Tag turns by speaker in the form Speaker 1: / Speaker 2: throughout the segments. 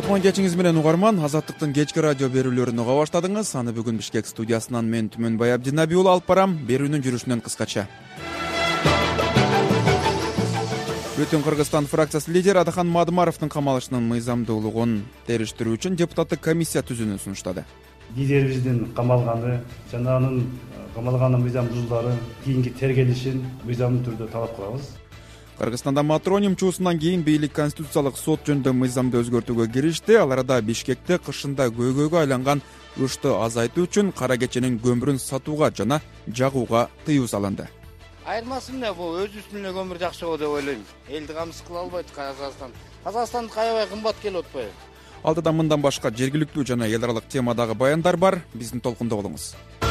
Speaker 1: Кутман кечиңиз менен угарман, Азаттыктын кечки радио берүүлөрүн уга баштадыңыз. Аны бүгүн Бишкек студиясынан мен Түмөнбай Абдинаби уулу алып барам. Берүүнүн жүрүшүнөн кыскача. Бүтүн Кыргызстан фракциясы лидери Адахан Мадымаровдун камалышынын мыйзамдуулугун териштирүү үчүн депутаттык комиссия түзүүнү сунуштады.
Speaker 2: Лидерибиздин камалганы жана анын камалган мыйзамдуулдары кийинки тергелишин мыйзамдуу түрдө талап кылабыз.
Speaker 1: Кыргызстанда Матроним чуусунан кийин бийлик Конституциялык сот жөнүндө мыйзамды өзгөртүүгө киришти. Ал арада Бишкекте кышында көйгөйгө айланган ышты азайтуу үчүн кара кеченин көмүрүн сатууга жана жагууга тыюу салынды.
Speaker 3: Айырмасы эмне бул? Өзүбүздүн эле көмүр жакшы деп ойлойм. Элди камсыз кыла албайт Казакстан. Казакстандык аябай кымбат келип атпайбы?
Speaker 1: Алдыда мындан башка жергиликтүү жана эл аралык темадагы баяндар бар. Биздин толкунда болуңуз.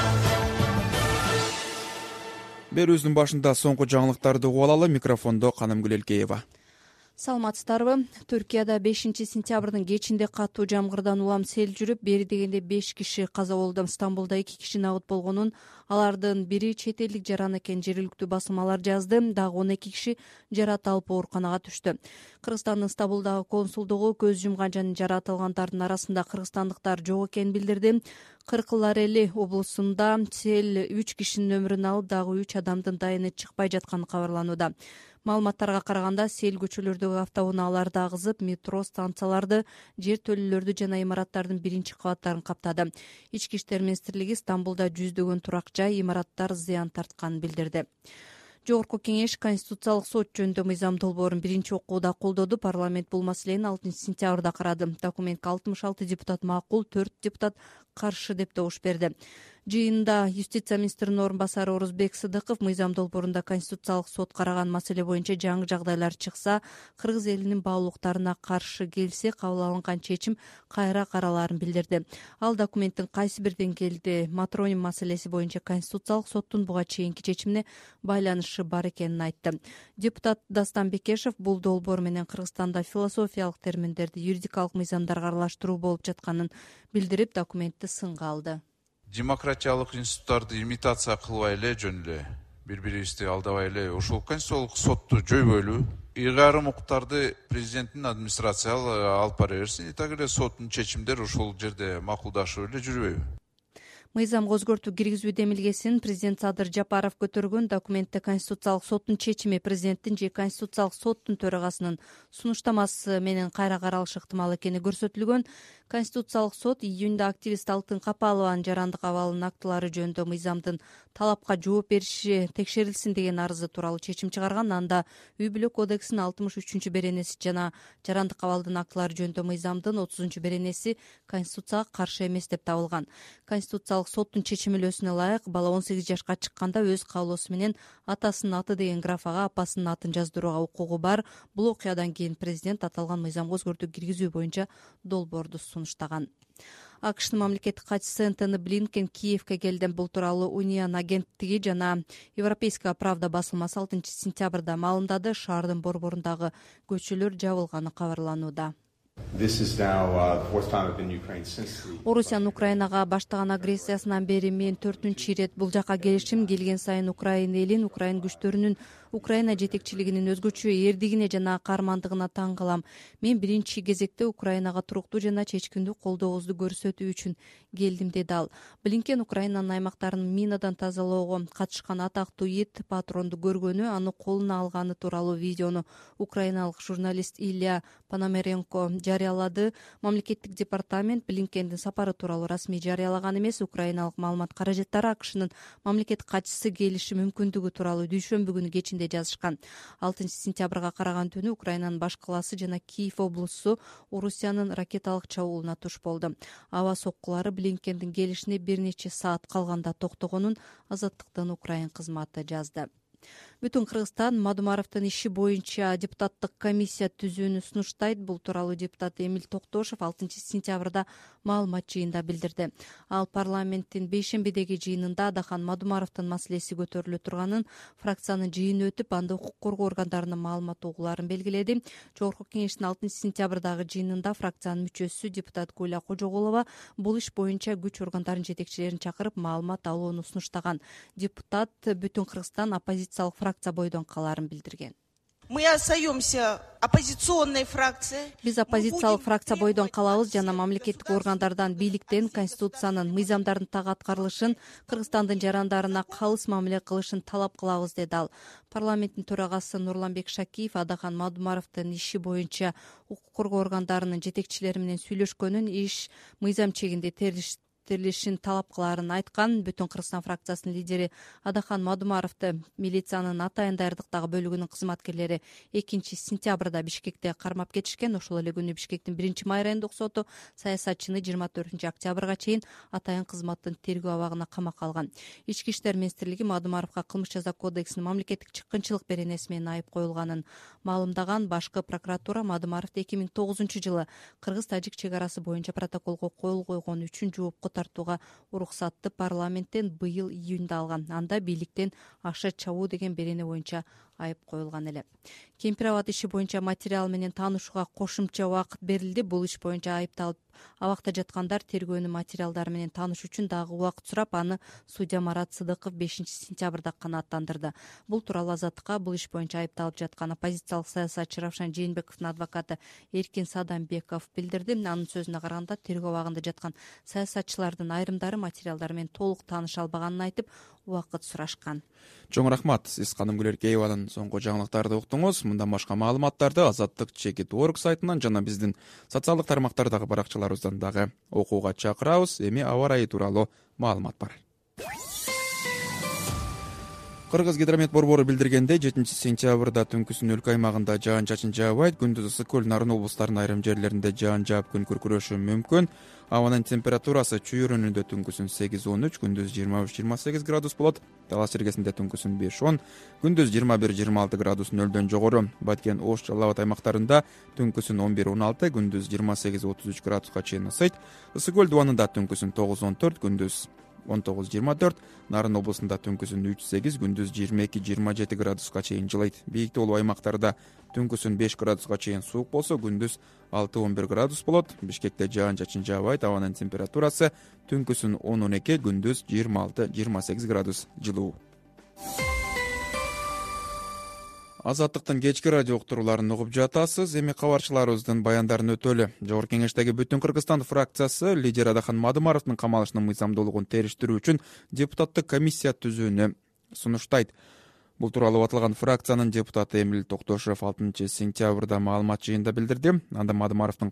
Speaker 1: Берүүбүздүн башында соңку жаңылыктарды угуп алалы. Микрофондо Канымгүл Элкеева.
Speaker 4: Саламатсыздарбы? Түркияда 5-сентябрдын кечинде катуу жамгырдан улам сел жүрүп, бери дегенде 5 киши каза болду. Стамбулда 2 киши набыт болгонун, алардын бири чет элдик жаран экен жергиликтүү басылмалар жазды. Дагы 12 киши жарат алып ооруканага түштү. Кыргызстандын Стамбулдагы консулдугу көз жумган жана жаратылгандардын арасында кыргызстандыктар жок экенин билдирди. Кыркыларели облусунда сел 3 кишинин өмүрүн алып, дагы 3 адамдын дайыны чыкпай жатканы кабарланууда. Маалыматтарга караганда сел көчөлөрдөгү автоунааларды агызып, метро станцияларды, жер төлөлөрдү жана имараттардын биринчи кабаттарын каптады. Ички иштер министрлиги Стамбулда жүздөгөн турак жай, имараттар зыян тартканын билдирди. Жогорку кеңеш Конституциялык сот жөнүндө мыйзам долбоорун биринчи окууда колдоду. Парламент бул маселени 6-сентябрда карады. Документке 66 депутат макул, 4 депутат каршы деп добуш берди. Жыйында юстиция министринин орун басары Орузбек Сыдыков мыйзам долбоорунда Конституциялык сот караган маселе боюнча жаңы жагдайлар чыкса, кыргыз элинин баалуулуктарына каршы келсе, кабыл алынган чечим кайра каралаарын билдирди. Ал документтин кайсы бир деңгээлде Матроним маселеси боюнча Конституциялык соттун буга чейинки чечимине байланышы бар экенин айтты. Депутат Дастан Бекешев бул долбоор менен Кыргызстанда философиялык терминдерди юридикалык мыйзамдарга аралаштыруу болуп жатканын билдирип, документти сынга алды.
Speaker 5: Демократиялык институттарды имитация кылбай эле, жөн эле бири-бирибизди алдабай эле ушул конституциялык сотту жойбойлу, ыйгарым укуктарды президенттин администрациясы алып бара берсин. Так эле соттун чечимдери ушул жерде макулдашып эле жүрбөйбү?
Speaker 4: Мыйзамга өзгөртүү киргизүү демилгесин президент Садыр Жапаров көтөргөн. Документте Конституциялык соттун чечими президенттин же Конституциялык соттун төрагасынын сунуштамасы менен кайра каралышы ыктымал экени көрсөтүлгөн. Конституциялык сот июнда активист Алтын Капалованын жарандык абалынын актылары жөнүндө мыйзамдын талапка жооп бериши текшерилсин деген арызы тууралуу чечим чыгарган. Анда үй бүлө кодексинин 63 беренеси жана жарандык абалдын актылары жөнүндө мыйзамдын 30 беренеси Конституцияга каршы эмес деп табылган. Конституциялык соттун чечимилөөсүнө ылайык, бала 18 жашка чыкканда өз каалоосу менен атасынын аты деген графага апасынын атын жаздырууга укугу бар. Бул окуядан кийин президент аталган мыйзамга өзгөртүү киргизүү боюнча долбоорду сунуштаган. АКШтын мамлекеттик катчысы Энтони Блинкен Киевке келди. Бул тууралуу Униан агенттиги жана Европейская правда басылмасы 6-сентябрда маалымдады. Шаардын борборундагы көчөлөр жабылганы кабарланууда. Орусиянын Украинага баштаган агрессиясынан бери мен 4-чү ирет бул жака келишим. Келген сайын Украина элин, Украин күчтөрүнүн Украина жетекчилигинин өзгөчө эрдигине жана каармандыгына таң калам. Мен биринчи кезекте Украинага туруктуу жана чечкиндүү колдообузду көрсөтүү үчүн келдим, деди ал. Блинкен Украинанын аймактарын минадан тазалоого катышкан атактуу ит патронду көргөнү, аны колуна алганы тууралуу видеону украиналык журналист Илья Пономаренко жарыялады. Мамлекеттик департамент Блинкендин сапары тууралуу расмий жарыялаган эмес. Украиналык маалымат каражаттары АКШнын мамлекеттик катчысы келиши мүмкүндүгү тууралуу дүйшөмбү күнү кечинде жазышкан. 6-сентябрга караган түнү Украинанын баш калаасы жана Киев облусу Орусиянын ракеталык чабуулуна туш болду. Аба соккулары Блинкендин келишине бир нече саат калганда токтогонун Азаттыктын Украин кызматы жазды. Бүтүн Кыргызстан Мадымаровдун иши боюнча депутаттык комиссия түзүүнү сунуштайт. Бул тууралуу депутат Эмил Токтошев 6-сентябрда маалымат жыйында билдирди. Ал парламенттин бейшембидеги жыйынында Адахан Мадымаровдун маселеси көтөрүлө турганын, фракциянын жыйыны өтүп, анда укук коргоо органдарынын маалымат угуларын белгиледи. Жогорку кеңештин 6-сентябрдагы жыйынында фракциянын мүчөсү депутат Гуля Кожоголова бул иш боюнча күч органдарынын жетекчилерин чакырып маалымат алууну сунуштаган. Депутат Бүтүн Кыргызстан оппозициялык фракция бойдон калаарын билдирген.
Speaker 6: Мы остаемся оппозиционная фракция.
Speaker 4: Биз оппозициялык фракция бойдон калабыз жана мамлекеттик органдардан, бийликтен конституциянын, мыйзамдардын так аткарылышын, Кыргызстандын жарандарына калыс мамиле кылышын талап кылабыз, деди ал. Парламенттин төрагасы Нурланбек Шакиев Адахан Мадумаровдун иши боюнча укук коргоо органдарынын жетекчилери менен сүйлөшкөнүн, иш мыйзам чегинде терилишин талап кылаарын айткан. Бүтүн Кыргызстан фракциясынын лидери Адахан Мадумаровду милициянын Атайын даярдыктагы бөлүгүнүн кызматкерлери 2-сентябрда Бишкекте кармап кетишкен. Ошол эле күнү Бишкектин 1 райондук соту саясатчыны 24-октябрга чейин Атайын кызматтын тергөө абагына камакка алган. Ички иштер министрлиги Мадумаровго кылмыш жаза кодексинин мамлекеттик чыккынчылык беренеси менен айып коюлганын маалымдаган. Башкы прокуратура Мадумаровду 2009-жылы кыргыз-тажик чек арасы боюнча протоколго кол койгон үчүн жоопко тартууга уруксатты парламенттен быйыл июнда алган. Анда бийликтен аша чабуу деген берене боюнча айып коюлган эле. Кемпир абад иши боюнча материал менен таанышууга кошумча убакыт берилди. Бул иш боюнча айыпталып абакта жаткандар тергөөнүн материалдары менен таанышуу үчүн дагы убакыт сурап, аны судья Марат Сыдыков 5-сентябрда канааттандырды. Бул тууралуу Азаттыкка бул иш боюнча айыпталып жаткан оппозициялык саясатчы Равшан Жээнбековдун адвокаты Эркин Садамбеков билдирди. Анын сөзүнө караганда, тергөө абагында жаткан саясатчылардын айрымдары материалдар менен толук тааныша албаганын айтып, убакыт сурашкан.
Speaker 1: Чоң рахмат. Сиз Канымгүл Эркееванын соңку жаңылыктарды уктуңуз. Мындан башка маалыматтарды Азаттык.org сайтынан жана биздин социалдык тармактардагы баракчаларыбыздан дагы окууга чакырабыз. Эми аба ырайы тууралуу маалымат бар. Кыргыз гидромет борбору билдиргендей, 7-сентябрда түнкүсүн өлкө аймагында жаан-чачын жаабайт. Күндүз ысык көл, Нарын облустарынын айрым жерлеринде жаан жаап күн күркүрөшү мүмкүн. Абанын температурасы чүй районунда түнкүсүн 8-13, күндүз 23-28 градус болот. Талас жергесинде түнкүсүн 5-10, күндүз 21-26 градус нөлдөн жогору. Баткен, Ош, Жалал Абад аймактарында түнкүсүн 11-16, күндүз 28-33 градуска чейин ысыйт. Ысык көл дубанында түнкүсүн 9-14, күндүз 19-24, Нарын облусунда түнкүсүн 3-8, күндүз 22-27 градуска чейин жылыйт. Бийик тоолуу аймактарда түнкүсүн 5 градуска чейин суук болсо, күндүз 6-11 градус болот. Бишкекте жаан-чачын жаабайт. Абанын температурасы түнкүсүн 10-12, күндүз 26-28 градус жылуу. Азаттыктын кечки радио уктурууларын угуп жатасыз. Эми кабарчыларыбыздын баяндарын өтөлү. Жогорку Кеңештеги Бүтүн Кыргызстан фракциясы лидер Адахан Мадумаровдун камалышынын мыйзамдуулугун териштирүү үчүн депутаттык комиссия түзүүнү сунуштайт. Бул тууралуу аталган фракциянын депутаты Эмил Токтошев 6-сентябрда маалымат жыйынында билдирди. Анда Мадумаровду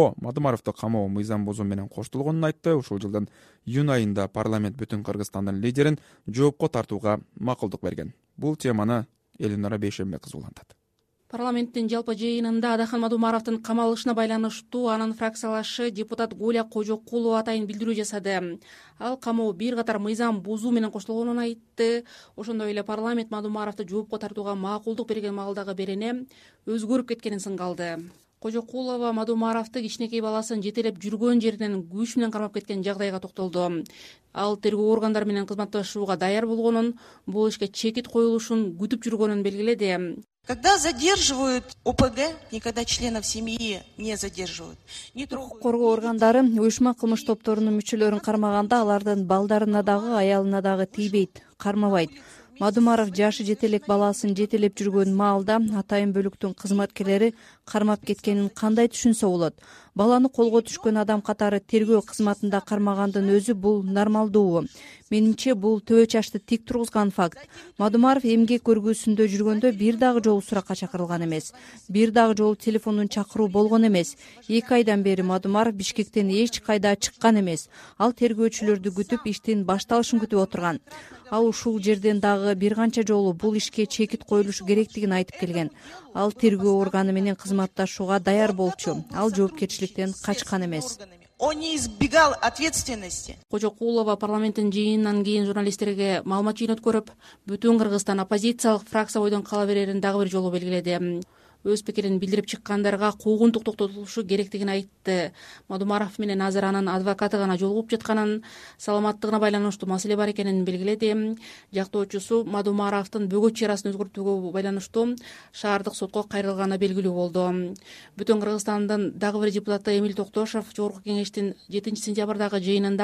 Speaker 1: камоо мыйзам бузуу менен коштолгонун айтты. Ушул жылдын июнь айында парламент Бүтүн Кыргызстандын лидерин жоопко тартууга макулдук берген. Бул теманы Элинора Бейшембек кызуулантат.
Speaker 7: Парламенттин жалпы жыйынында Адахан Мадумаровдун камалышына байланыштуу анын фракциялашы депутат Гуля Кожокулова атайын билдирүү жасады. Ал камоо бир катар мыйзам бузуу менен коштолгонун айтты. Ошондой эле парламент Мадумаровду жоопко тартууга макулдук берген маалдагы берене өзгөрүп кеткенин сынгалды. Кожокулова Мадумаровду кичинекей баласын жетелеп жүргөн жеринен күч менен кармап кеткен жагдайга токтолду. Ал тергөө органдары менен кызматташууга даяр болгонун, бул ишке чекит коюлушун күтүп жүргөнүн белгиледи.
Speaker 6: Когда задерживают ОПГ, никогда членов семьи не задерживают.
Speaker 4: Укук коргоо органдары уюшма кылмыш топторунун мүчөлөрүн кармаганда алардын балдарына дагы, аялына дагы тийбейт, кармабайт. Мадумаров жашы жете элек баласын жетелеп жүргөн маалда атайын бөлүктүн кызматкерлери кармап кеткенин кандай түшүнсө болот? Баланы колго түшкөн адам катары тергөө кызматында кармагандын өзү бул нормалдуубу? Менимче бул төбө чачты тик тургузган факт. Мадумаров эмгек көргүсүндө жүргөндө бир дагы жолу суракка чакырылган эмес. Бир дагы жолу телефондон чакыруу болгон эмес. 2 айдан бери Мадумаров Бишкектен эч кайда чыккан эмес. Ал тергөөчүлөрдү күтүп, иштин башталышын күтүп отурган. Ал ушул жерден дагы бир канча жолу бул ишке чекит коюлушу керектигин айтып келген. Ал тергөө органы менен кызматташууга даяр болчу. Ал жоопкерчиликтен качкан эмес.
Speaker 6: Он не избегал ответственности.
Speaker 7: Кожокулова парламенттин жыйынынан кийин журналисттерге маалымат жыйын өткөрүп, Бүтүн Кыргызстан оппозициялык фракция бойдон кала берерин дагы бир жолу белгиледи. Өз пикирин билдирип чыккандарга куугунтук токтотулушу керектигин айтты. Мадумаров менен азыр анын адвокаты гана жолугуп жатканын, саламаттыгына байланыштуу маселе бар экенин белгиледи. Жактоочусу Мадумаровдун бөгөт чарасын өзгөртүүгө байланыштуу шаардык сотко кайрылганы белгилүү болду. Бүтүн Кыргызстандын дагы бир депутаты Эмил Токтошев Жогорку Кеңештин 7-сентябрдагы жыйынында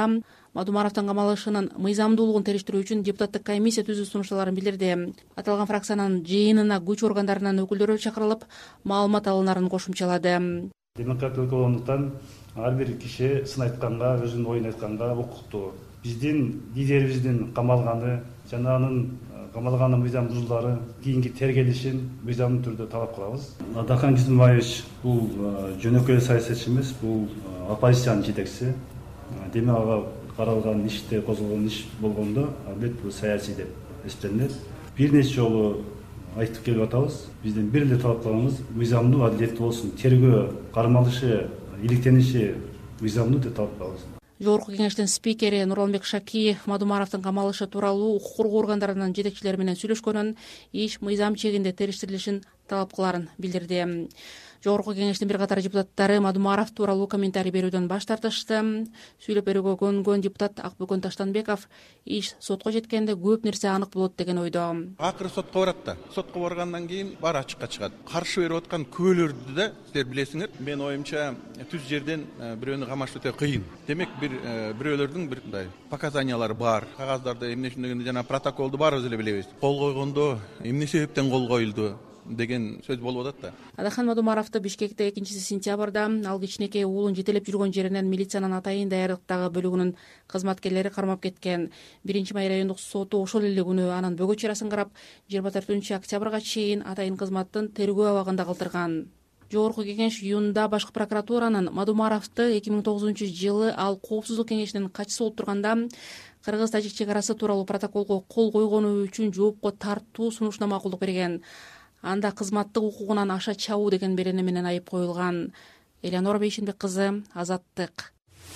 Speaker 7: Мадумаровдун камалышынын мыйзамдуулугун териштирүү үчүн депутаттык комиссия түзүү сунуштарын билдирди. Аталган фракциянын жыйынына күч органдарынын өкүлдөрү чакырылып, маалымат алынарын кошумчалады.
Speaker 2: Демократия өлкөлөрүндөн ар бир киши сын айтканга, өзүнүн оюн айтканга укуктуу. Биздин лидерибиздин камалганы жана анын камалганын мыйзам бузуулары кийинки тергелишин мыйзамдуу түрдө талап кылабыз. Адахан Кизимбаевич бул жөнөкөй саясатчы эмес, бул оппозициянын жетекчиси. Демек ага каралган иште, козголгон иш болгондо албетте бул саясий деп эсептелинет. Бир нече жолу айтып келип атабыз. Биздин бир эле талап кылганыбыз мыйзамдуу, адилеттүү болсун. Тергөө, кармалышы, иликтениши мыйзамдуу деп талап кылабыз.
Speaker 7: Жогорку кеңештин спикери Нурланбек Шакиев Мадумаровдун камалышы тууралуу укук коргоо органдарынын жетекчилери менен сүйлөшкөнүн, иш мыйзам чегинде териштирилишин талап кылаарын билдирди. Жогорку кеңештин бир катар депутаттары Мадумаров тууралуу комментарий берүүдөн баш тартышты. Сүйлөп берүүгө көнгөн депутат Акбөкөн Таштанбеков иш сотко жеткенде көп нерсе анык болот деген ойдо.
Speaker 8: Акыры сотко барат да. Сотко баргандан кийин баары ачыкка чыгат. Каршы берип аткан күбөлөрдү да силер билесиңер. Мен оюмча түз жерден бирөөнү камаш өтө кыйын. Демек бирөөлөрдүн бир мындай показаниялары бар. Кагаздарда эмне үчүн дегенде жана протоколду баарыбыз эле билебиз. Кол койгондо эмне себептен кол коюлду деген сөз болуп атат да.
Speaker 7: Адахан Мадумаровду Бишкекте 2-сентябрда ал кичинекей уулун жетелеп жүргөн жеринен милициянын атайын даярдыктагы бөлүгүнүн кызматкерлери кармап кеткен. 1-май райондук соту ошол эле күнү анын бөгөт чарасын карап, 24-октябрга чейин атайын кызматтын тергөө абагында калтырган. Жогорку кеңеш июнда башкы прокуратуранын Мадумаровду 2009-жылы ал коопсуздук кеңешинин катчысы болуп турганда кыргыз-тажик чек арасы тууралуу протоколго кол койгону үчүн жоопко тартуу сунушуна макулдук берген. Анда кызматтык укугунан аша чабуу деген берене менен айып коюлган. Элеонора Бейшенбек кызы, Азаттык.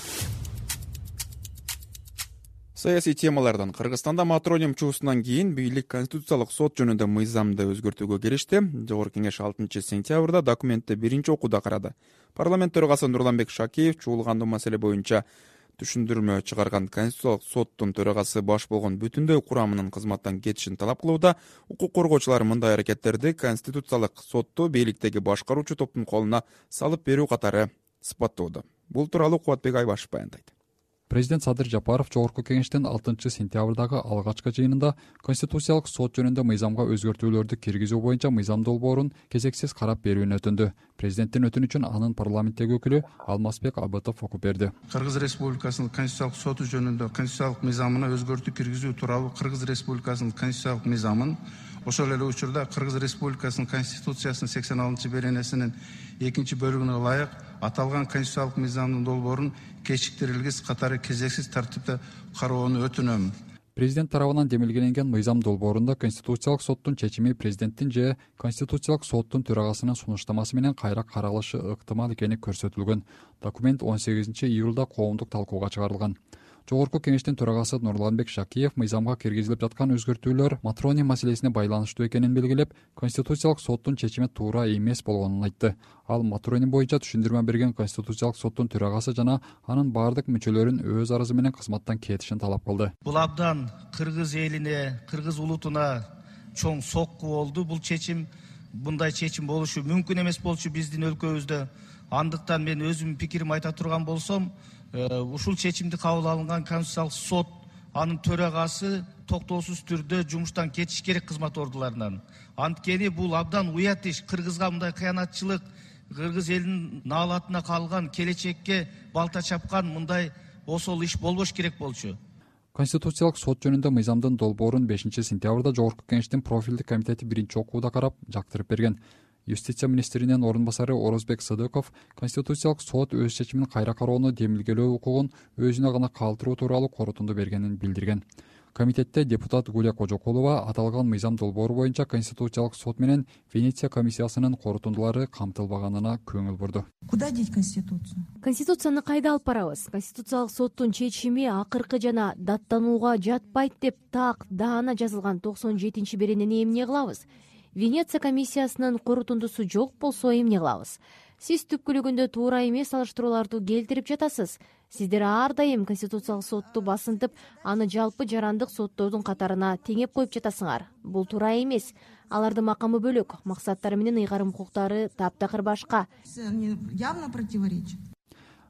Speaker 1: Саясий темалардан Кыргызстанда матроним чуусунан кийин бийлик Конституциялык сот жөнүндө мыйзамды өзгөртүүгө киришти. Жогорку кеңеш 6-сентябрда документти биринчи окууда карады. Парламент төрагасы Нурланбек Шакиев чуулгандуу маселе боюнча түшүндүрмө чыгарган Конституциялык соттун төрагасы баш болгон бүтүндөй курамынын кызматтан кетишин талап кылууда. Укук коргоочулар мындай аракеттерди Конституциялык сотту бийликтеги башкаруучу топтун колуна салып берүү катары сыпаттоодо. Бул тууралуу Кубатбек Айбашев баяндайт.
Speaker 9: Президент Садыр Жапаров жогорку кеңештин 6-сентябрдагы алгачкы жыйынында Конституциялык сот жөнүндө мыйзамга өзгөртүүлөрдү киргизүү боюнча мыйзам долбоорун кезексиз карап берүүнү өтүндү. Президенттин өтүнүчүн анын парламенттеги өкүлү Алмазбек Абытов окуп берди.
Speaker 10: Кыргыз Республикасынын Конституциялык соту жөнүндө конституциялык мыйзамына өзгөртүү киргизүү тууралуу Кыргыз Республикасынын конституциялык мыйзамын, ошол эле учурда Кыргыз Республикасынын Конституциясынын 86-беренесинин 2-бөлүгүнө ылайык аталган конституциялык мыйзамдын долбоорун кечиктирилгис катары кезексиз тартипте кароону өтүнөм.
Speaker 9: Президент тарабынан демилгеленген мыйзам долбоорунда Конституциялык соттун чечими президенттин же Конституциялык соттун төрагасынын сунуштамасы менен кайра каралышы ыктымал экени көрсөтүлгөн. Документ 18-июлда коомдук талкууга чыгарылган. Жогорку кеңештин төрагасы Нурланбек Шакиев мыйзамга киргизилип жаткан өзгөртүүлөр матроний маселесине байланыштуу экенин белгилеп, Конституциялык соттун чечими туура эмес болгонун айтты. Ал матроний боюнча түшүндүрмө берген Конституциялык соттун төрагасы жана анын баардык мүчөлөрүн өз арызы менен кызматтан кетишин талап кылды.
Speaker 11: Бул абдан кыргыз элине, кыргыз улутуна чоң сокку болду. Бул чечим, мындай чечим болушу мүмкүн эмес болчу биздин өлкөбүздө. Андыктан мен өзүм пикиримди айта турган болсом, ушул чечимди кабыл алынган Конституциялык сот анын төрагасы токтоосуз түрдө жумуштан кетиш керек кызмат ордуларынан. Анткени бул абдан уят иш. Кыргызга мындай кыянатчылык, кыргыз элинин наалатына калган, келечекке балта чапкан мындай осол иш болбош керек болчу.
Speaker 9: Конституциялык сот жөнүндө мыйзамдын долбоорун 5-сентябрда жогорку кеңештин профилдик комитети биринчи окууда карап, жактырып берген. Юстиция министринин орун басары Орозбек Сыдыков Конституциялык сот өз чечимин кайра кароону демилгелөө укугун өзүнө гана калтыруу тууралуу корутунду бергенин билдирген. Комитетте депутат Гулия Кожокулова аталган мыйзам долбоору боюнча Конституциялык сот менен Венеция комиссиясынын корутундулары камтылбаганына көңүл бурду.
Speaker 12: Куда деть Конституцию?
Speaker 13: Конституцияны кайда алып барабыз? Конституциялык соттун чечими акыркы жана даттанууга жатпайт деп так даана жазылган 97-беренени эмне кылабыз? Венеция комиссиясынын корутундусу жок болсо эмне кылабыз? Сиз түпкүлүгүндө туура эмес салыштырууларды келтирип жатасыз. Сиздер ар дайым Конституциялык сотту басынтып, аны жалпы жарандык соттордун катарына теңеп коюп жатасыңар. Бул туура эмес. Алардын макамы бөлөк, максаттары менен ыйгарым укуктары таптакыр башка.
Speaker 12: Явно противоречит.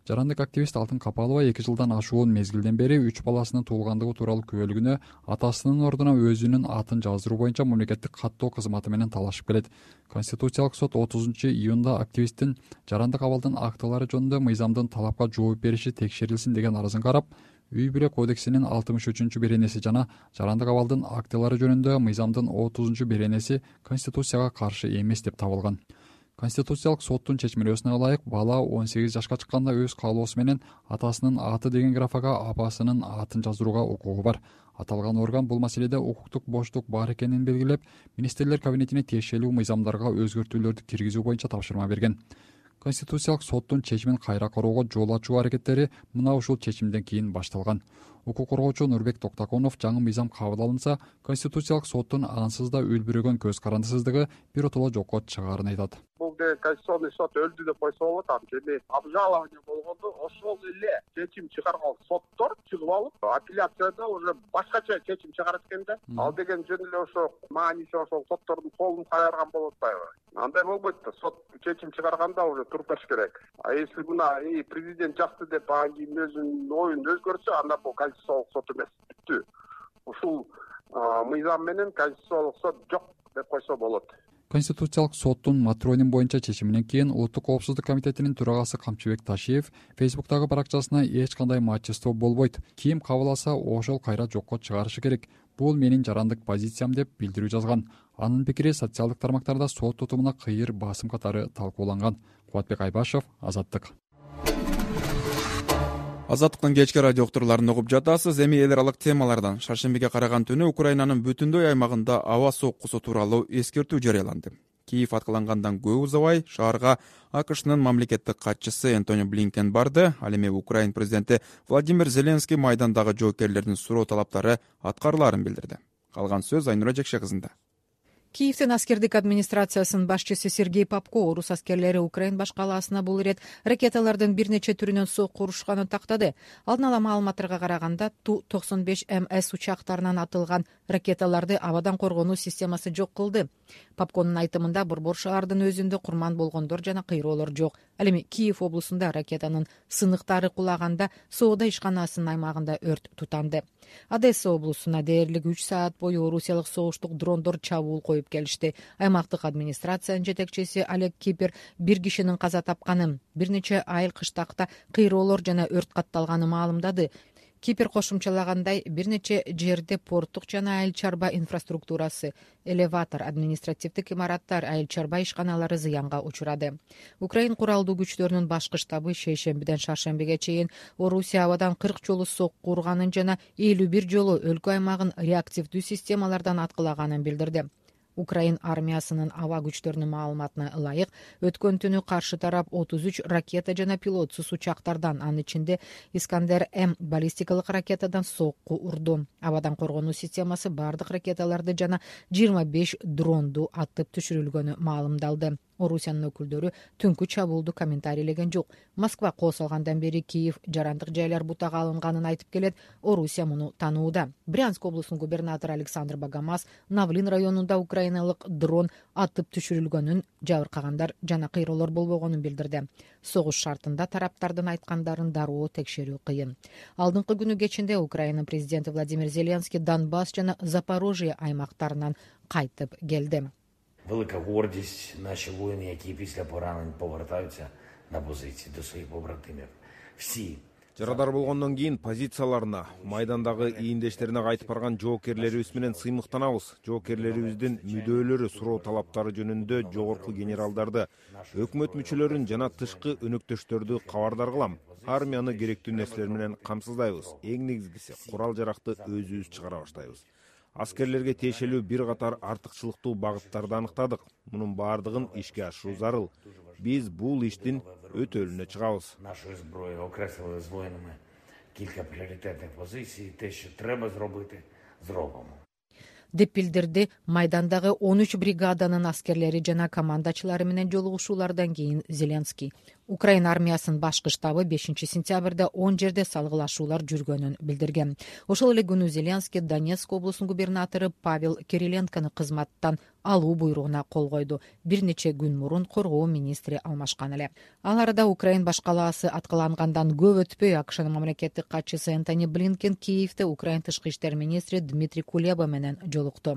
Speaker 9: жарандык активист Алтын Капалова 2 жылдан ашуун мезгилден бери 3 баласынын туулгандыгы тууралуу күбөлүгүнө атасынын ордуна өзүнүн атын жаздыруу боюнча мамлекеттик каттоо кызматы менен талашып келет. Конституциялык сот 30-июнда активисттин жарандык абалдын актылары жөнүндө мыйзамдын талапка жооп бериши текшерилсин деген арызын карап, үй-бүлө кодексинин 63-беренеси жана жарандык абалдын актылары жөнүндө мыйзамдын 30-беренеси Конституцияга каршы эмес деп табылган. Конституциялык соттун чечмелөөсүнө ылайык бала 18 жашка чыкканда өз каалоосу менен атасынын аты деген графага апасынын атын жаздырууга укугу бар. Аталган орган бул маселеде укуктук боштук бар экенин белгилеп, министрлер кабинетине тиешелүү мыйзамдарга өзгөртүүлөрдү киргизүү боюнча тапшырма берген. Конституциялык соттун чечимин кайра кароого жол ачуу аракеттери мына ушул чечимден кийин башталган. Укук коргоочу Нурбек Токтаконов жаңы мыйзам кабыл алынса, Конституциялык соттун ансыз да үлбүрөгөн көз карандысыздыгы биротоло жокко чыгаарын айтат.
Speaker 12: Бул Конституционный сот өлдү деп койсо болот. Анткени обжалование болгондо ошол эле чечим чыгарган соттор чыгып алып, апелляцияда уже башкача чечим чыгарат экен да. Ал деген жөн эле ошо мааниси ошол соттордун колун кайрган болот атпайбы? Андай болбойт да. Сот чечим чыгарганда уже турташ керек. А если мына президент жакты деп анан кийин өзүнүн оюн өзгөртсө, анда бул Конституциялык сот эмес. Бүттү. Ушул мыйзам менен Конституциялык сот жок деп койсо болот.
Speaker 9: Конституциялык соттун матроним боюнча чечиминен кийин Улуттук коопсуздук комитетинин төрагасы Камчыбек Ташиев Фейсбуктагы баракчасына эч кандай матчество болбойт. Ким кабыл алса, ошол кайра жокко чыгарышы керек. Бул менин жарандык позициям деп билдирүү жазган. Анын пикири социалдык тармактарда сот тутумуна кыйыр басым катары талкууланган. Кубатбек Айбашев, Азаттык.
Speaker 1: Азаттыктын кечки радио уктурууларын угуп жатасыз. Эми эл аралык темалардан шаршембиге караган түнү Украинанын бүтүндөй аймагында аба соккусу тууралуу эскертүү жарыяланды. Киев аткылангандан көп узабай шаарга АКШнын мамлекеттик катчысы Энтони Блинкен барды. Ал эми Украин президенти Владимир Зеленский майдандагы жоокерлердин суроо талаптары аткарылаарын билдирди. Калган сөз Айнура Жекше кызында.
Speaker 14: Киевдин аскердик администрациясынын башчысы Сергей Попко орус аскерлери Украин баш калаасына бул ирет ракеталардын бир нече түрүнөн сокку урушканын тактады. Алдын ала маалыматтарга караганда Ту-95 МС учактарынан атылган ракеталарды абадан коргонуу системасы жок кылды. Попконун айтымында Борбор шаардын өзүндө курман болгондор жана кыйроолор жок. Ал эми Киев облусунда ракетанын сыныктары кулаганда соода ишканасынын аймагында өрт тутанды. Одесса облусуна дээрлик 3 саат бою орусиялык согуштук дрондор чабуул коюп келишти. Аймактык администрациянын жетекчиси Олег Кипер бир кишинин каза тапканын, бир нече айыл кыштакта кыйроолор жана өрт катталганын маалымдады. Кипер кошумчалагандай, бир нече жерде порттук жана айыл чарба инфраструктурасы, элеватор, административдик имараттар, айыл чарба ишканалары зыянга учурады. Украин куралдуу күчтөрүнүн башкы штабы шейшембиден шаршембиге чейин Орусия абадан 40 жолу сокку урганын жана 51 жолу өлкө аймагын реактивдүү системалардан аткылаганын билдирди. Украин армиясынын аба күчтөрүнүн маалыматына ылайык, өткөн түнү каршы тарап 33 ракета жана пилотсуз учактардан, анын ичинде Искандер-М баллистикалык ракетадан сокку урду. Абадан коргонуу системасы бардык ракеталарды жана 25 дронду атып түшүрүлгөнү маалымдалды. Орусиянын өкүлдөрү түнкү чабуулду комментарийлеген жок. Москва кол салгандан бери Киев жарандык жайлар бутага алынганын айтып келет. Орусия муну танууда. Брянск облусунун губернатору Александр Богомаз Навлин районунда украиналык дрон атып түшүрүлгөнүн, жабыркагандар жана кыйроолор болбогонун билдирди. Согуш шартында тараптардын айткандарын дароо текшерүү кыйын. Алдыңкы күнү кечинде Украина президенти Владимир Зеленский Донбасс жана Запорожье аймактарынан кайтып келди.
Speaker 15: Велика гордість наші воїни, які після поранень повертаються на позиції до своїх побратимів. Всі
Speaker 16: жарадар болгондон кийин позицияларына, майдандагы ийиндештерине кайтып барган жоокерлерибиз менен сыймыктанабыз. Жоокерлерибиздин мүдөлөрү, суроо талаптары жөнүндө жогорку генералдарды, өкмөт мүчөлөрүн жана тышкы өнөктөштөрдү кабардар кылам. Армияны керектүү нерселер менен камсыздайбыз. Эң негизгиси курал жаракты өзүбүз чыгара баштайбыз. Аскерлерге тиешелүү бир катар артыкчылыктуу багыттарды аныктадык. Мунун баардыгын ишке ашыруу зарыл. Биз бул иштин өтөлүнө чыгабыз.
Speaker 15: Нашою зброєю окреслили з воїнами кілька пріоритетних позицій. Те, що треба зробити, зробимо.
Speaker 14: Деп билдирди майдандагы 13 бригаданын аскерлери жана командачылары менен жолугушуулардан кийин Зеленский. Украина армиясынын башкы штабы 5-сентябрда 10 жерде салгылашуулар жүргөнүн билдирген. Ошол эле күнү Зеленский Донецк облусунун губернатору Павел Кириленкону кызматтан алуу буйругуна кол койду. Бир нече күн мурун коргоо министри алмашкан эле. Ал арада Украина баш калаасы аткылангандан көп өтпөй АКШнын мамлекеттик катчысы Энтони Блинкен Киевде Украина тышкы иштер министри Дмитрий Кулеба менен жолукту.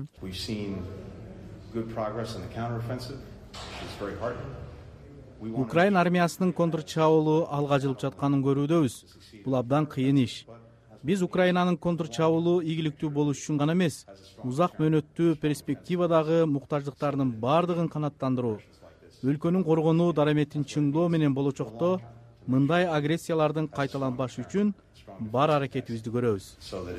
Speaker 17: Украина армиясынын контрчабуулу алга жылып жатканын көрүүдөбүз. Бул абдан кыйын иш. Биз Украинанын контрчабуулу ийгиликтүү болуш үчүн гана эмес, узак мөөнөттүү перспективадагы муктаждыктардын бардыгын канааттандыруу, өлкөнүн коргонуу дараметин чыңдоо менен болочокто мындай агрессиялардын кайталанбашы үчүн бар аракетибизди көрөбүз.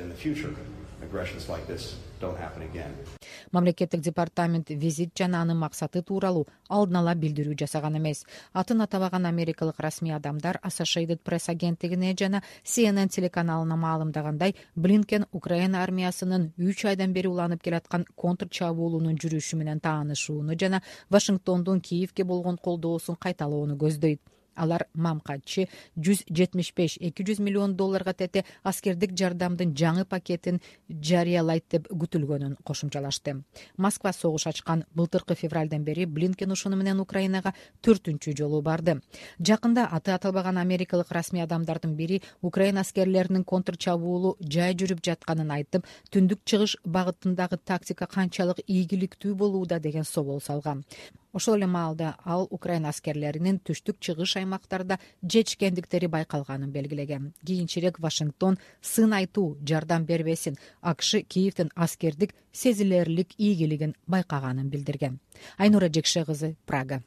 Speaker 14: Мамлекеттик департамент визит жана анын максаты тууралуу алдын ала билдирүү жасаган эмес. Атын атабаган америкалык расмий адамдар Associated Press агенттигине жана CNN телеканалына маалымдагандай, Блинкен Украина армиясынын 3 айдан бери уланып келаткан контрчабуулунун жүрүшү менен таанышууну жана Вашингтондун Киевге болгон колдоосун кайталоону көздөйт. Алар мамкатчы $175-200 миллион тете аскердик жардамдын жаңы пакетин жарыялайт деп күтүлгөнүн кошумчалашты. Москва согуш ачкан былтыркы февралдан бери Блинкен ушуну менен Украинага 4-чү жолу барды. Жакында аты аталбаган америкалык расмий адамдардын бири Украина аскерлеринин контрчабуулу жай жүрүп жатканын айтып, түндүк чыгыш багытындагы тактика канчалык ийгиликтүү болууда деген собол салган. Ошол эле маалда ал Украина аскерлеринин түштүк чыгыш аймактарда жетишкендиктери байкалганын белгилеген. Кийинчерээк Вашингтон сын айтуу жардам бербесин, АКШ Киевдин аскердик сезилерлик ийгилигин байкаганын билдирген. Айнура Жекше кызы, Прага.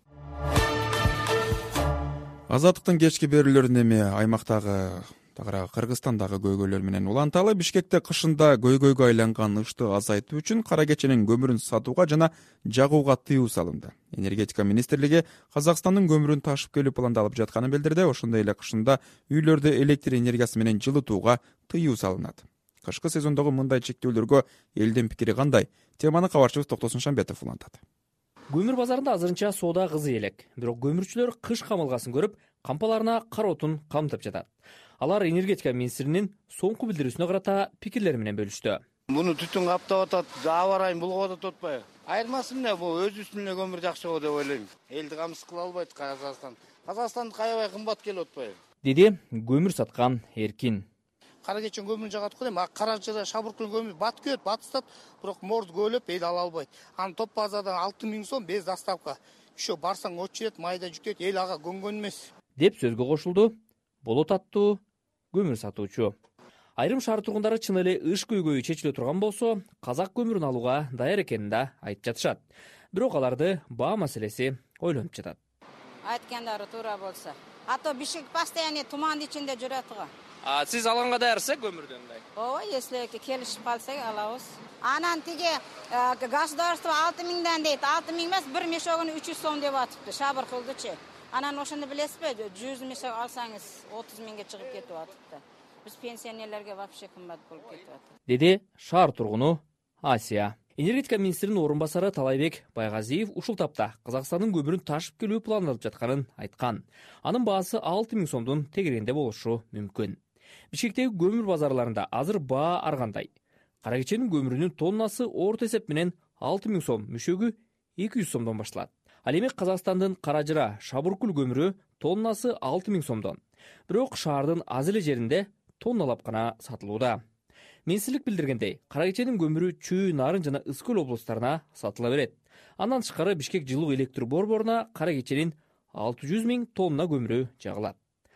Speaker 1: Азаттыктын кечки берүүлөрүн эми аймактагы Кыргызстандагы көйгөйлөр менен уланталы. Бишкекте кышында көйгөйгө айланган ышты азайтуу үчүн кара кеченин көмүрүн сатууга жана жагууга тыюу салынды. Энергетика министрлиги Казакстандын көмүрүн ташып келүү пландалып жатканын билдирди. Ошондой эле кышында үйлөрдө электр энергиясы менен жылытууга тыюу салынат. Кышкы сезондогу мындай чектөөлөргө элдин пикири кандай? Теманы кабарчыбыз Токтосун Шамбетов улантат.
Speaker 18: Көмүр базарында азырынча соода кызый элек. Бирок көмүрчүлөр кыш камылгасын көрүп, кампаларына кара отун камтып жатат. Алар энергетика министринин соңку билдирүүсүнө карата пикирлери менен бөлүштү.
Speaker 3: Муну түтүн каптап атат, аба ырайын булгап атат атпайбы? Айырмасы эмне? Бул өз үстүнө көмүр жакшы го деп ойлойм. Элди камсыз кыла албайт Казакстан. Казакстандык аябай кымбат келип атпайбы?
Speaker 18: Деди көмүр саткан Эркин.
Speaker 3: Кара кечен көмүрүн жагат го дейм. Каражыда шабыркыл көмүр батып кетет, батыстат, бирок морду көөлөп эл ала албайт. Аны топ базардан 6000 сом без доставка. Ошо барсаң очерет, майда жүктөйт, эл ага көнгөн эмес.
Speaker 18: Деп сөзгө кошулду болот аттуу көмүр сатуучу. Айрым шаар тургундары чын эле ыш көйгөйү чечиле турган болсо, казак көмүрүн алууга даяр экенин да айтып жатышат. Бирок аларды баа маселеси ойлонуп жатат.
Speaker 19: Айткандары туура болсо. Ато Бишкек постоянно тумандын ичинде жүрөт го.
Speaker 18: Сиз алганга даярсыз көмүрдү андай?
Speaker 19: Ооба, если келишип калсак алабыз. Анан тиги государство 6000 дейт. 6000 эмес, бир мешогун 300 сом деп атыпты, шабыр кылдычы. Анан ошону билесизби? 100 мешок алсаңыз 30 миңге чыгып кетип атыпты. Биз пенсионерлерге вообще кымбат болуп кетип атат.
Speaker 18: Деди шаар тургуну Асия. Энергетика министринин орун басары Талайбек Байгазиев ушул тапта Казакстандын көмүрүн ташып келүү пландалып жатканын айткан. Анын баасы 6000 сомдун тегерегинде болушу мүмкүн. Бишкектеги көмүр базарларында азыр баа ар кандай. Кара кеченин көмүрүнүн тоннасы орто эсеп менен 6000 сом, мүшөгү 200 сомдон башталат. Ал эми Казакстандын Каражыра Шабыркул көмүрү тоннасы 6000 сомдон. Бирок шаардын аз эле жеринде тонналап гана сатылууда. Министрлик билдиргендей, кара кеченин көмүрү Чүй, Нарын жана Ыск-Көл облустарына сатыла берет. Андан тышкары Бишкек жылуу электр борборуна кара кеченин 600 000 тонна көмүрү жагылат.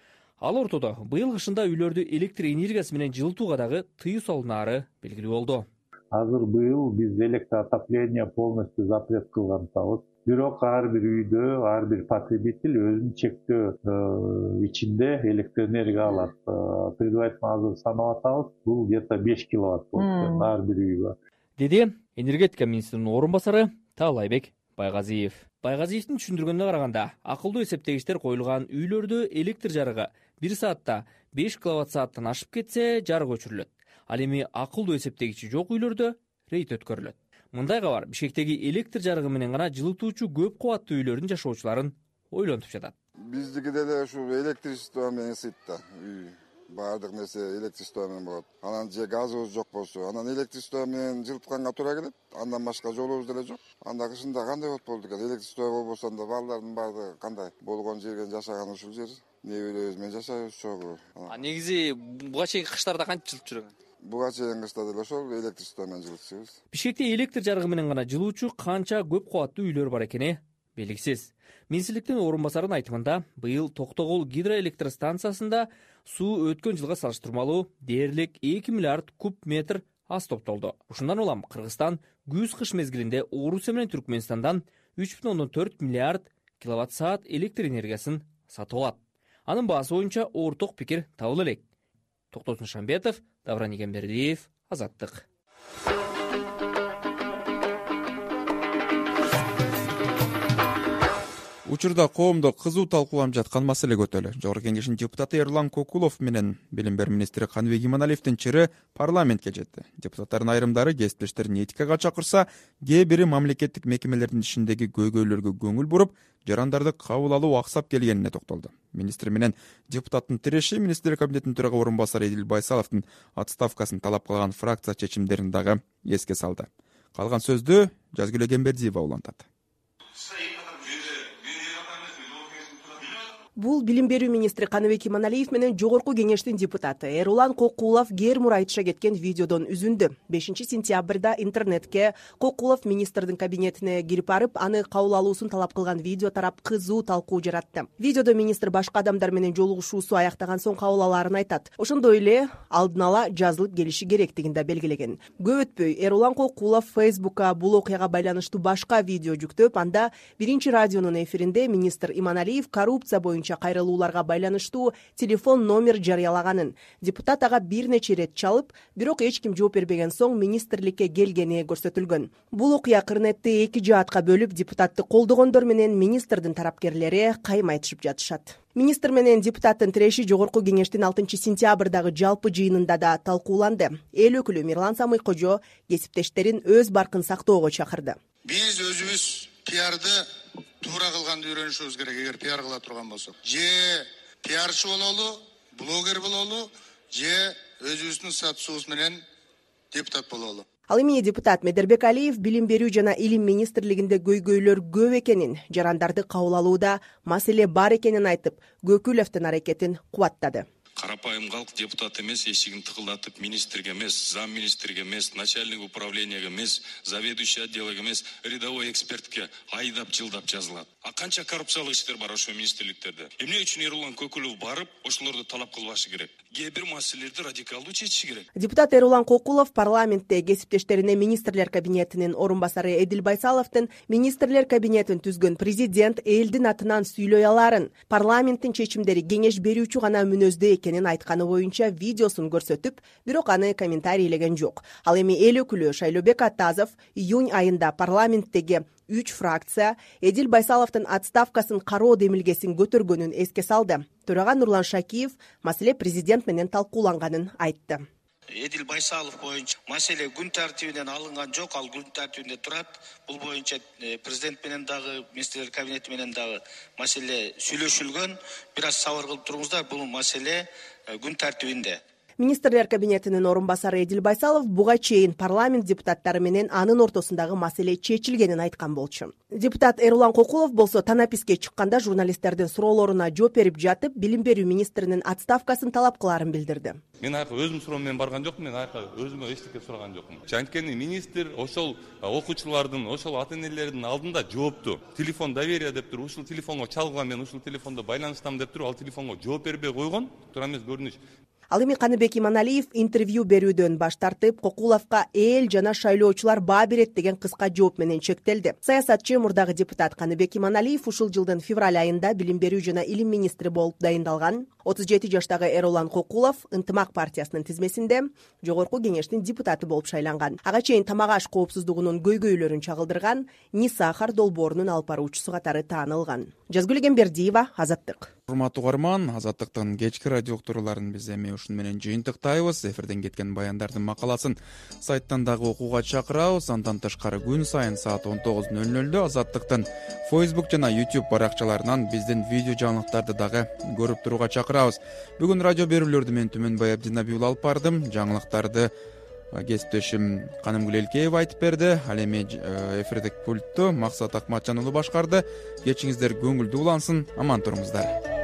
Speaker 18: Ал ортодо быйыл кышында үйлөрдү электр энергиясы менен жылытууга дагы тыюу салынаары белгилүү болду.
Speaker 20: Азыр быйыл биз электроотопление полностью запрет кылган атабыз. Бирок ар бир үйдө, ар бир потребитель өзүнүн чектөө ичинде электроэнергия алат. Предварительно азыр санап атабыз, бул где-то 5 киловатт болот ар бир үйгө.
Speaker 18: Деди энергетика министринин орун басары Талайбек Байгазиев. Байгазиевдин түшүндүргөнүнө караганда, акылдуу эсептегичтер коюлган үйлөрдө электр жарыгы 1 саатта 5 киловатт-сааттан ашып кетсе жарык өчүрүлөт. Ал эми акылдуу эсептегичи жок үйлөрдө рейд өткөрүлөт. Мындайга бар Бишкектеги электр жарыгы менен гана жылытуучу көп кубаттуу үйлөрдүн жашоочуларын ойлонтуп жатат.
Speaker 21: Биздики деле ушу электричество менен ысыйт да. Үй баардык нерсе электричество менен болот. Анан же газыбыз жок болсо, анан электричество менен жылытканга туура келет. Андан башка жолубуз деле жок. Анда кышында кандай болду экен? Электричество болбосо анда балдардын баардыгы кандай? Болгон жерге жашаган ушул жер. Небелерибиз менен жашайбыз чогуу.
Speaker 18: Негизи буга чейинки кыштарда канча жылып жүргөн?
Speaker 21: Буга чейинки кышта деле ошол электричество менен жылытчубуз.
Speaker 18: Бишкекте электр жарыгы менен гана жылуучу канча көп кубаттуу үйлөр бар экени белгисиз. Министрликтин орун басарынын айтымында, быйыл Токтогул гидроэлектростанциясында суу өткөн жылга салыштырмалуу дээрлик 2 миллиард куб метр аз топтолду. Ушундан улам Кыргызстан күз-кыш мезгилинде Орусия менен Түркмөнстандан 3,4 миллиард киловатт-саат электр энергиясын сатып алат. Анын баасы боюнча орток пикир табыла элек. Токтосун Шамбетов, Давран Игембердиев, Азаттык.
Speaker 1: Учурда коомдо кызуу талкууланып жаткан маселе көтөлө. Жогорку Кеңештин депутаты Эрлан Кокулов менен Билим берүү министри Каныбек Иманалиевдин чыры парламентке жетти. Депутаттардын айрымдары кесиптештерин этикага чакырса, кээ бири мамлекеттик мекемелердин ишиндеги көйгөйлөргө көңүл буруп, жарандарды кабыл алуу аксап келгенине токтолду. Министр менен депутаттын тиреши министрлер кабинетинин төрага орун басары Эдил Байсаловдун отставкасын талап кылган фракция чечимдерин дагы эске салды. Калган сөздү Жазгүл Эгембердиева улантат.
Speaker 22: Бул Билим берүү министри Каныбек Иманалиев менен Жогорку Кеңештин депутаты Эрулан Кокулов Гермур айтыша кеткен видеодон үзүндү. 5-сентябрда интернетке Кокулов министрдин кабинетине кирип барып, аны кабыл алуусун талап кылган видео тарап кызуу талкуу жаратты. Видеодо министр башка адамдар менен жолугушуусу аяктаган соң кабыл алаарын айтат. Ошондой эле алдын ала жазылып келиши керектигин да белгилеген. Көп өтпөй Эрулан Кокулов Фейсбукка бул окуяга байланыштуу башка видео жүктөп, анда биринчи радионун эфиринде министр Иманалиев коррупция боюнча кайрылууларга байланыштуу телефон номер жарыялаганын, депутат ага бир нече ирет чалып, бирок эч ким жооп бербеген соң министрликке келгени көрсөтүлгөн. Бул окуя Кырнетти эки жаатка бөлүп, депутатты колдогондор менен министрдин тарапкерлери кайым айтышып жатышат. Министр менен депутаттын тиреши Жогорку Кеңештин 6-сентябрдагы жалпы жыйынында да талкууланды. Эл өкүлү Мирлан Самый-Кожо кесиптештерин өз баркын сактоого чакырды.
Speaker 23: Биз өзүбүз пиарды туура кылганды үйрөнүшүбүз керек. Эгер пиар кыла турган болсок, же пиарчы бололу, блогер бололу, же өзүбүздүн статусубуз менен депутат бололу.
Speaker 22: Ал эми депутат Медербек Алиев Билим берүү жана илим министрлигинде көйгөйлөр көп экенин, жарандарды кабыл алууда маселе бар экенин айтып, Көкүлөвдүн аракетин кубаттады.
Speaker 24: Карапайым калк депутат эмес, эшигин тыкылдатып министрге эмес, зам министрге эмес, начальник управлениеге эмес, заведующий отделге эмес, рядовой экспертке айдап жылдап жазылат. А канча коррупциялык иштер бар ошо министрликтерде? Эмне үчүн Эрулан Кокулов барып, ошолорду талап кылбашы керек? Кээ бир маселелерди радикалдуу чечиши керек.
Speaker 22: Депутат Эрулан Кокулов парламентте кесиптештерине министрлер кабинетинин орун басары Эдил Байсаловдун министрлер кабинетин түзгөн президент элдин атынан сүйлөй аларын, парламенттин чечимдери кеңеш берүүчү гана мүнөздө экенин айтканы боюнча видеосун көрсөтүп, бирок аны комментарийлеген жок. Ал эми эл өкүлү Шайлообек Атазов июнь айында парламенттеги 3 фракция Эдил Байсаловдун отставкасын кароо демилгесин көтөргөнүн эске салды. Төрага Нурлан Шакиев маселе президент менен талкууланганын айтты.
Speaker 11: Эдил Байсалов боюнча маселе күн тартибинен алынган жок, ал күн тартибинде турат. Бул боюнча президент менен дагы, министрлер кабинети менен дагы маселе сүйлөшүлгөн. Бир аз сабыр кылып туруңуздар, бул маселе күн тартибинде.
Speaker 22: Министрлер кабинетинин орун басары Эдил Байсалов буга чейин парламент депутаттары менен анын ортосундагы маселе чечилгенин айткан болчу. Депутат Эрулан Кокулов болсо танаписке чыкканда журналисттердин суроолоруна жооп берип жатып, Билим берүү министринин отставкасын талап кылаарын билдирди.
Speaker 25: Мен айка өзүм суроо менен барган жокмун, мен айка өзүмө эчтеке сураган жокмун. Анткени министр ошол окуучулардын, ошол ата энелердин алдында жоопту. Телефон доверия деп туруп, ушул телефонго чалган, мен ушул телефондо байланыштам деп туруп, ал телефонго жооп бербей койгон, туура эмес көрүнүш.
Speaker 22: Ал эми Каныбек Иманалиев интервью берүүдөн баш тартып, Кокуловго эл жана шайлоочулар баа берет деген кыска жооп менен чектелди. Саясатчы мурдагы депутат Каныбек Иманалиев ушул жылдын февраль айында Билим берүү жана илим министри болуп дайындалган. 37 жаштагы Эрулан Кокулов Ынтымак партиясынын тизмесинде Жогорку Кеңештин депутаты болуп шайланган. Ага чейин тамак аш коопсуздугунун көйгөйлөрүн чагылдырган, Нисахар долбоорунун алып баруучусу катары таанылган. Жазгүл Эгембердиева, Азаттык.
Speaker 1: Урматтуу угарман, Азаттыктын кечки радио уктурууларын биз эми ушун менен жыйынтыктайбыз. Эфирден кеткен баяндардын макаласын сайттан дагы окууга чакырабыз. Андан тышкары күн сайын саат 19:00 Азаттыктын Facebook жана YouTube баракчаларынан биздин видео жаңылыктарды дагы көрүп турууга чакырабыз. Бүгүн радио берүүлөрдү мен Түмөнбай Абдинабиул алып бардым. Жаңылыктарды кесиптешим Канымгүл Элкеева айтып берди. Ал эми эфирдик пультту Максат Акматжан уулу башкарды. Кечиңиздер көңүлдүү улансын, аман туруңуздар.